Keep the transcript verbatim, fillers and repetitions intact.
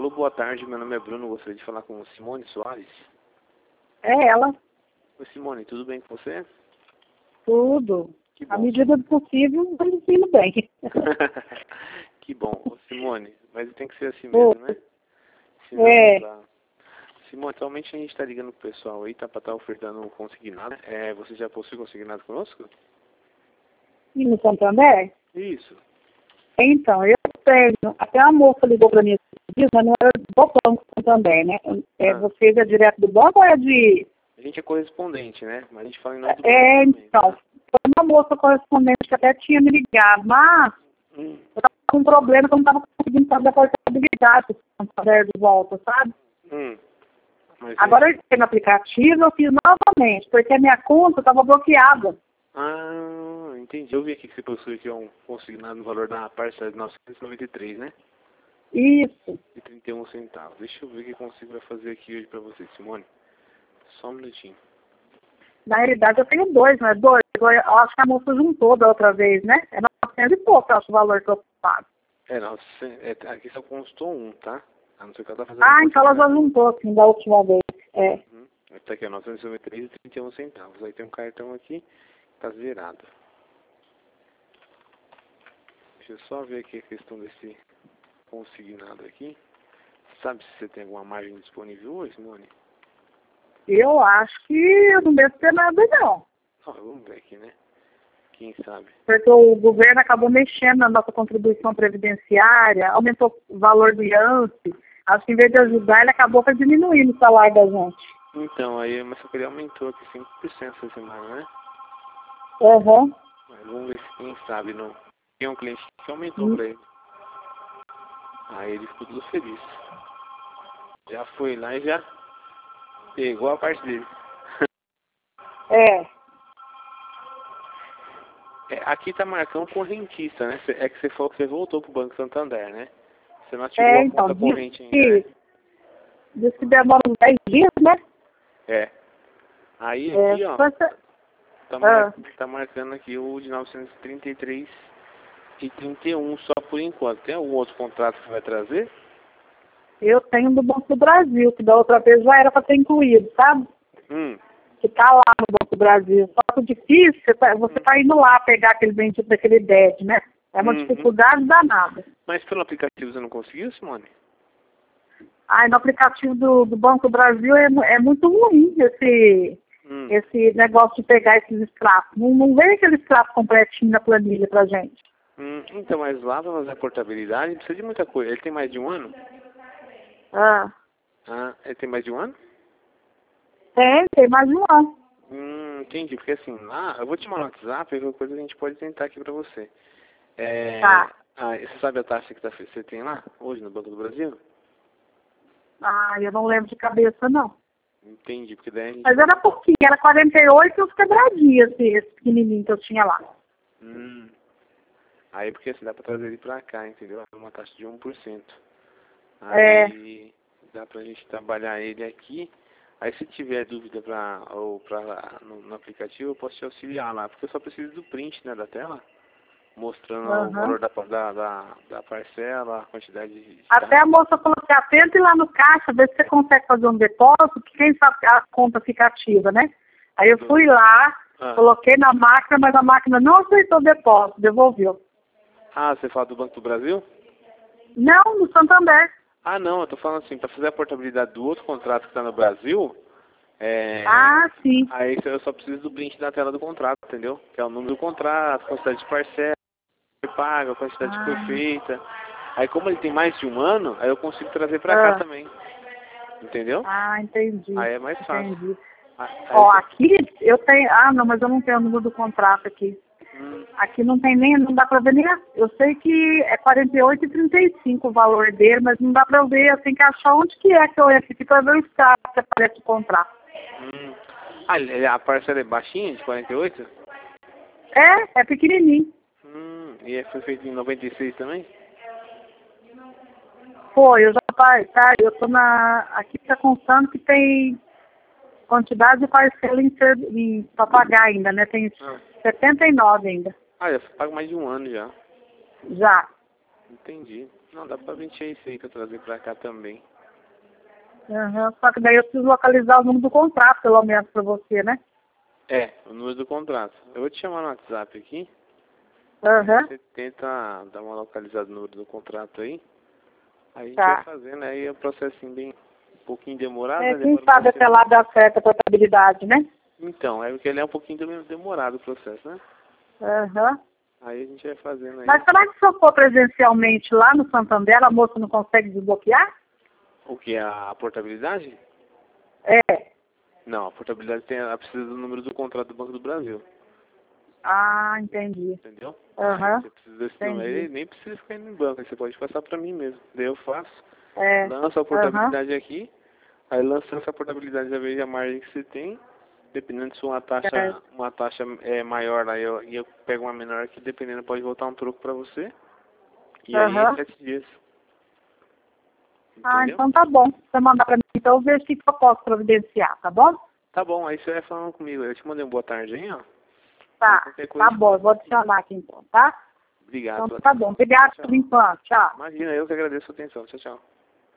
Alô, boa tarde, meu nome é Bruno, gostaria de falar com Simone Soares. É ela. Oi, Simone, tudo bem com você? Tudo. Que À bom. medida do possível, vai indo bem. Que bom. Ô, Simone, mas tem que ser assim Ô, mesmo, né? Senão é. não dá. Simone, atualmente a gente está ligando pro pessoal aí, tá pra estar ofertando um consignado. É, você já possui consignado conosco? E no Santander? Isso. Então, eu tenho. Até a moça ligou para mim esses dias, mas não era do banco Santander, né? É, Ah. Vocês é direto do banco ou é de. A gente é correspondente, né? Mas a gente fala em nome do É, banco também, então. tá? Foi uma moça correspondente que até tinha me ligado, mas Hum. eu estava com um problema que eu não estava conseguindo fazer a portabilidade do Santander de volta, sabe? Hum. Mas Agora eu entrei no aplicativo, eu fiz novamente, porque a minha conta estava bloqueada. Ah, entendi. Eu vi aqui que você possui aqui um consignado no valor da parcela de novecentos e noventa e três, né? Isso. E trinta e um centavos. Deixa eu ver o que eu consigo fazer aqui hoje pra você, Simone. Só um minutinho. Na realidade, eu tenho dois, né? Dois. Eu acho que a moça juntou da outra vez, né? É novecentos e pouco, eu acho, o valor que eu pago. É, não, cê- é, aqui só constou um, tá? A não ser que ela tá fazendo Ah, um então ela já consignado. juntou, assim, da última vez. É. Uhum. Tá aqui, ó, novecentos e noventa e três e trinta e um centavos. Aí tem um cartão aqui, tá zerado. Deixa eu só ver aqui a questão desse consignado aqui. Sabe se você tem alguma margem disponível hoje, Simone? Eu acho que eu não devo ter nada, não. Ó, vamos ver aqui, né? Quem sabe? Porque o governo acabou mexendo na nossa contribuição previdenciária, aumentou o valor do I A N S. Acho que em vez de ajudar, ele acabou para diminuir o salário da gente. Então, aí, mas só que ele aumentou aqui cinco por cento essa semana, né? Aham. Mas vamos ver se quem sabe não. Tem um cliente que aumentou Hum. pra ele. Aí ele ficou todo feliz. Já foi lá e já pegou a parte dele. É. É, aqui tá marcando correntista, né? Cê- É que você falou que você voltou pro Banco Santander, né? Você não ativou É, a então, conta diz corrente ainda, né? que, diz que demora uns dez dias, né? É. Aí É, aqui, ó, só essa- tá, mar... ah, tá marcando aqui o de novecentos e trinta e três e trinta e um só por enquanto. Tem algum outro contrato que você vai trazer? eu tenho do Banco do Brasil, que da outra vez já era para ter incluído, sabe? Hum. Que tá lá no Banco do Brasil. Só que o difícil, você tá, você tá indo lá pegar aquele bendito daquele D E D, né? É uma Uhum. dificuldade danada. Mas pelo aplicativo você não conseguiu, Simone? Aí no aplicativo do, do Banco do Brasil é, mu- é muito ruim esse, Hum. esse negócio de pegar esses extratos. Não, não vem aquele extrato completinho na planilha pra gente. Hum. Então, mas lá pra fazer a portabilidade precisa de muita coisa. Ele tem mais de um ano? Ah, Ah, ele tem mais de um ano? tem, tem mais de um ano. Hum, entendi. Porque assim, lá, eu vou te mandar no WhatsApp, qualquer coisa a gente pode tentar aqui pra você. É, Tá. ah, você sabe a taxa que tá, você tem lá, hoje, no Banco do Brasil? Ah, eu não lembro de cabeça, não. Entendi, porque daí a gente... Mas era pouquinho, era quarenta e oito e uns quebradinhos, esse, esse pequenininho que eu tinha lá. Hum. Aí porque assim, dá pra trazer ele pra cá, entendeu? É uma taxa de um por cento. Aí dá pra gente trabalhar ele aqui. Aí se tiver dúvida pra, ou pra, no, no aplicativo, eu posso te auxiliar lá. Porque eu só preciso do print, né, da tela. Mostrando o Aham. valor da, da, da, da parcela, a quantidade de... Até a moça falou que atenta ir lá no caixa, ver se você consegue fazer um depósito, que quem sabe que a conta fica ativa, né? Aí eu fui lá, Ah. coloquei na máquina, mas a máquina não aceitou o depósito, devolveu. Ah, você fala do Banco do Brasil? Não, no Santander. Ah, não, eu tô falando assim, pra fazer a portabilidade do outro contrato que tá no Brasil, é... Ah, sim. aí eu só preciso do print da tela do contrato, entendeu? Que é o número do contrato, a quantidade de parcela que foi paga, a quantidade que foi Ah, feita. Aí como ele tem mais de um ano, aí eu consigo trazer pra cá ah, também. Entendeu? ah, entendi. Aí é mais fácil. Entendi. Ah, aí Ó, você- aqui eu tenho. Ah, não, mas eu não tenho o número do contrato aqui. Hum, Aqui não tem nem, não dá pra ver nem. a- Eu sei que é quarenta e oito e trinta e cinco o valor dele, mas não dá pra ver. Eu tenho que achar onde que é que eu entro aqui pra ver o estado que aparece o contrato. hum. Ah, ele- a parcela é baixinha, de quarenta e oito? É, é pequenininho. Hum, e é- foi feito em noventa e seis também? Pô, eu já pai, tá, eu tô na. Aqui tá constando que tem quantidade de parcela em, ser- em pra pagar ainda, né? Tem Ah, setenta e nove ainda. ah já pago mais de um ano já. Já. Entendi. Não, dá pra preencher isso aí que eu trazer pra cá também. Uhum. Só que daí eu preciso localizar o número do contrato, pelo menos, pra você, né? É, o número do contrato. Eu vou te chamar no WhatsApp aqui. Uhum. Você tenta dar uma localizada no número do contrato aí. Aí a gente Tá. vai fazendo, aí é um processinho bem um pouquinho demorado, É, né? quem Demora sabe uma até lá semana. dá certo a portabilidade, né? Então, é porque ele é um pouquinho dem- demorado o processo, né? Uhum. Aí a gente vai fazendo aí. Mas será que se eu for presencialmente lá no Santander, a moça não consegue desbloquear? O que? A portabilidade? É. Não, a portabilidade tem, ela precisa do número do contrato do Banco do Brasil. Ah, entendi. Entendeu? Aham. Você precisa desse número. Entendi. Aí nem precisa ficar indo no banco, aí você pode passar pra mim mesmo. Daí eu faço, É. lanço a Aham. portabilidade aqui, aí lançando essa portabilidade, já vejo a margem que você tem. Dependendo se uma taxa, Certo. uma taxa é maior, aí eu, e eu pego uma menor aqui, dependendo, pode voltar um troco pra você. E aí é em Aham. sete dias. Ah, Entendeu? então tá bom. Você mandar pra mim, então eu vejo o que que eu posso providenciar, tá bom? Tá bom, aí você vai falando comigo. Eu te mandei um boa tarde aí, ó. Aí Tá. qualquer coisa Tá eu te bom, falo. eu vou adicionar aqui então, tá? Obrigado Então pela tá bom. atenção. Obrigada Tchau, por tchau. enquanto. Tchau. Imagina, eu que agradeço a atenção. Tchau, tchau.